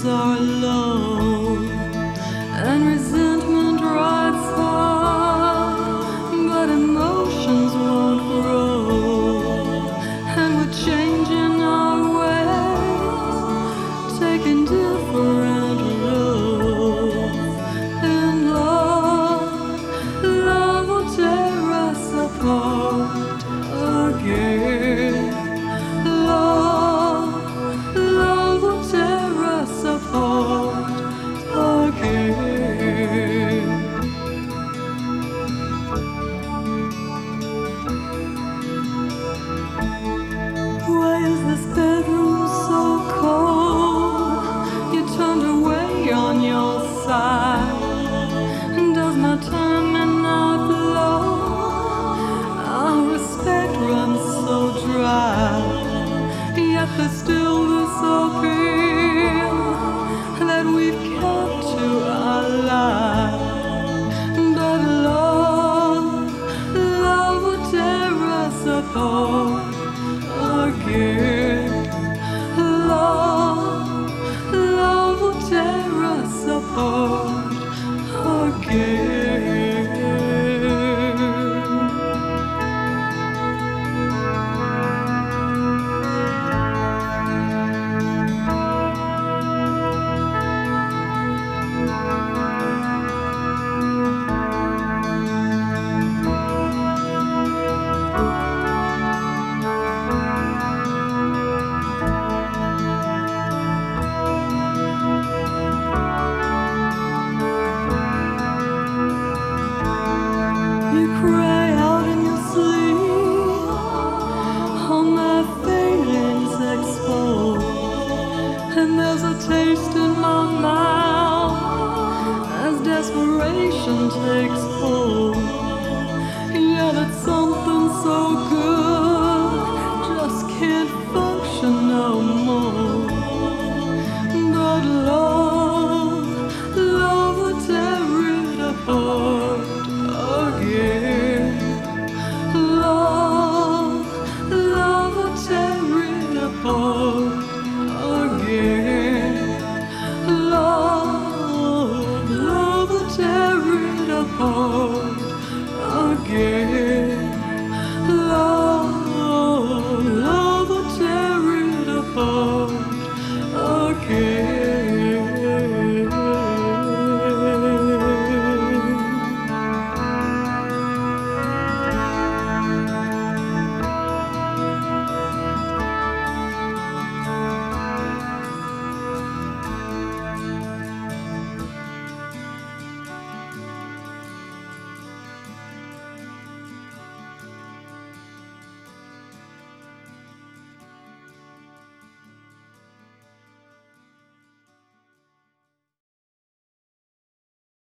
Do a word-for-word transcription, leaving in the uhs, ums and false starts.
vibrations are low and resentment rides high, but emotions won't grow, and we're changing our ways, taking different roads. And love, love will tear us apart again. Love, love will tear us apart again. Why is this bedroom so cold? You turned away on your side. Does my time not flow? Our respect runs so dry. Yet there's still this appeal that we've kept to our lives. But love, love will tear us apart again. Love, love will tear us apart again. You cry out in your sleep, all my feelings exposed, and there's a taste in my mouth as desperation takes hold. Yet it's something so good, just can't function no more. But love, love will tear it apart again. Love, love will tear it apart again. Love, love will tear it apart.